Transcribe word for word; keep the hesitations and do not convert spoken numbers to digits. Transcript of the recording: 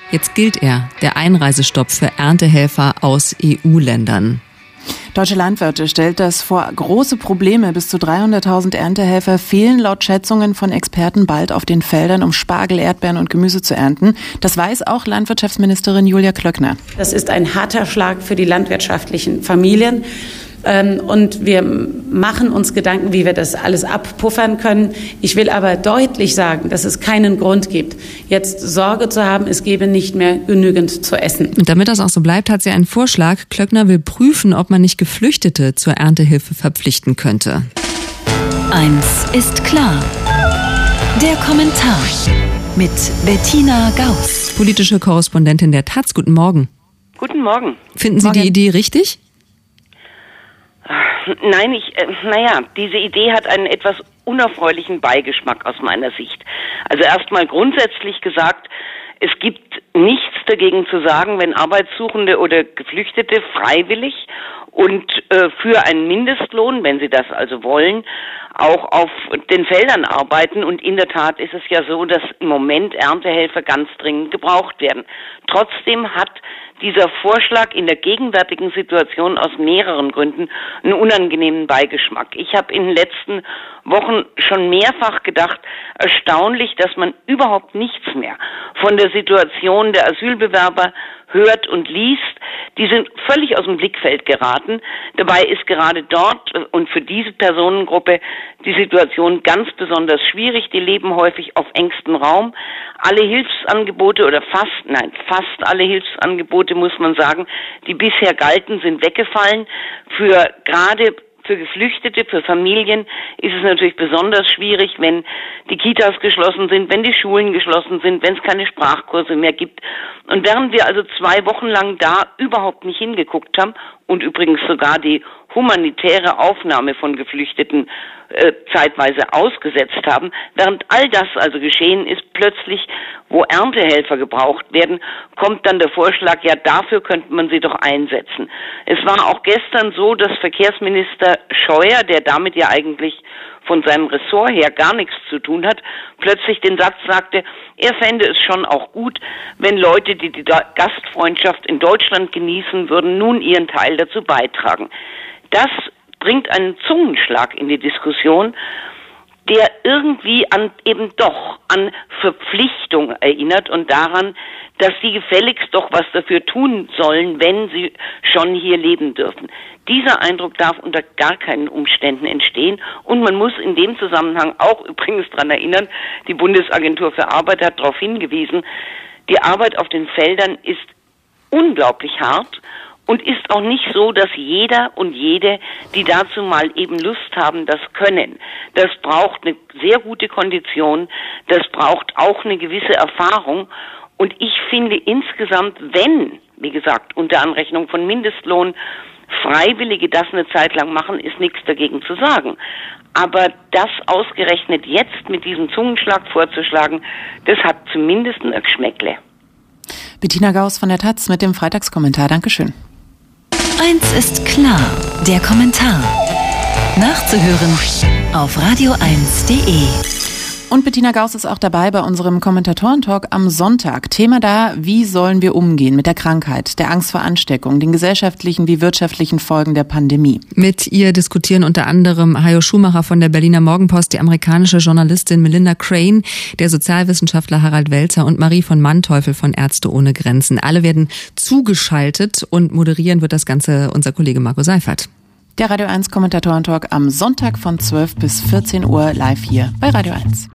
Jetzt gilt er, der Einreisestopp für Erntehelfer aus E U-Ländern. Deutsche Landwirte stellt das vor große Probleme. Bis zu dreihunderttausend Erntehelfer fehlen laut Schätzungen von Experten bald auf den Feldern, um Spargel, Erdbeeren und Gemüse zu ernten. Das weiß auch Landwirtschaftsministerin Julia Klöckner. Das ist ein harter Schlag für die landwirtschaftlichen Familien. Und wir machen uns Gedanken, wie wir das alles abpuffern können. Ich will aber deutlich sagen, dass es keinen Grund gibt, jetzt Sorge zu haben, es gebe nicht mehr genügend zu essen. Und damit das auch so bleibt, hat sie einen Vorschlag. Klöckner will prüfen, ob man nicht Geflüchtete zur Erntehilfe verpflichten könnte. Eins ist klar. Der Kommentar mit Bettina Gauss. Politische Korrespondentin der Taz. Guten Morgen. Guten Morgen. Finden Sie Morgen. die Idee richtig? Nein, ich, äh, naja, diese Idee hat einen etwas unerfreulichen Beigeschmack aus meiner Sicht. Also erstmal grundsätzlich gesagt, es gibt nichts dagegen zu sagen, wenn Arbeitssuchende oder Geflüchtete freiwillig und äh, für einen Mindestlohn, wenn sie das also wollen, auch auf den Feldern arbeiten. Und in der Tat ist es ja so, dass im Moment Erntehelfer ganz dringend gebraucht werden. Trotzdem hat dieser Vorschlag in der gegenwärtigen Situation aus mehreren Gründen einen unangenehmen Beigeschmack. Ich habe in den letzten Wochen schon mehrfach gedacht, erstaunlich, dass man überhaupt nichts mehr von der Situation der Asylbewerber hört und liest. Die sind völlig aus dem Blickfeld geraten. Dabei ist gerade dort und für diese Personengruppe die Situation ganz besonders schwierig. Die leben häufig auf engstem Raum. Alle Hilfsangebote oder fast, nein, fast alle Hilfsangebote, muss man sagen, die bisher galten, sind weggefallen. Für gerade Für Geflüchtete, für Familien ist es natürlich besonders schwierig, wenn die Kitas geschlossen sind, wenn die Schulen geschlossen sind, wenn es keine Sprachkurse mehr gibt. Und während wir also zwei Wochen lang da überhaupt nicht hingeguckt haben und übrigens sogar die humanitäre Aufnahme von Geflüchteten äh, zeitweise ausgesetzt haben, während all das also geschehen ist, plötzlich, wo Erntehelfer gebraucht werden, kommt dann der Vorschlag, ja, dafür könnte man sie doch einsetzen. Es war auch gestern so, dass Verkehrsminister Scheuer, der damit ja eigentlich von seinem Ressort her gar nichts zu tun hat, plötzlich den Satz sagte, er fände es schon auch gut, wenn Leute, die die Gastfreundschaft in Deutschland genießen würden, nun ihren Teil dazu beitragen. Das bringt einen Zungenschlag in die Diskussion, der irgendwie an eben doch an Verpflichtung erinnert und daran, dass sie gefälligst doch was dafür tun sollen, wenn sie schon hier leben dürfen. Dieser Eindruck darf unter gar keinen Umständen entstehen und man muss in dem Zusammenhang auch übrigens daran erinnern, die Bundesagentur für Arbeit hat darauf hingewiesen, die Arbeit auf den Feldern ist unglaublich hart und ist auch nicht so, dass jeder und jede, die dazu mal eben Lust haben, das können. Das braucht eine sehr gute Kondition, das braucht auch eine gewisse Erfahrung. Und ich finde insgesamt, wenn, wie gesagt, unter Anrechnung von Mindestlohn, Freiwillige das eine Zeit lang machen, ist nichts dagegen zu sagen. Aber das ausgerechnet jetzt mit diesem Zungenschlag vorzuschlagen, das hat zumindest ein Geschmäckle. Bettina Gauss von der Taz mit dem Freitagskommentar. Dankeschön. Eins ist klar, der Kommentar. Nachzuhören auf radio eins punkt de. Und Bettina Gauss ist auch dabei bei unserem Kommentatoren-Talk am Sonntag. Thema da, wie sollen wir umgehen mit der Krankheit, der Angst vor Ansteckung, den gesellschaftlichen wie wirtschaftlichen Folgen der Pandemie. Mit ihr diskutieren unter anderem Hajo Schumacher von der Berliner Morgenpost, die amerikanische Journalistin Melinda Crane, der Sozialwissenschaftler Harald Welzer und Marie von Manteuffel von Ärzte ohne Grenzen. Alle werden zugeschaltet und moderieren wird das Ganze unser Kollege Marco Seifert. Der Radio eins Kommentatoren-Talk am Sonntag von zwölf bis vierzehn Uhr live hier bei Radio eins.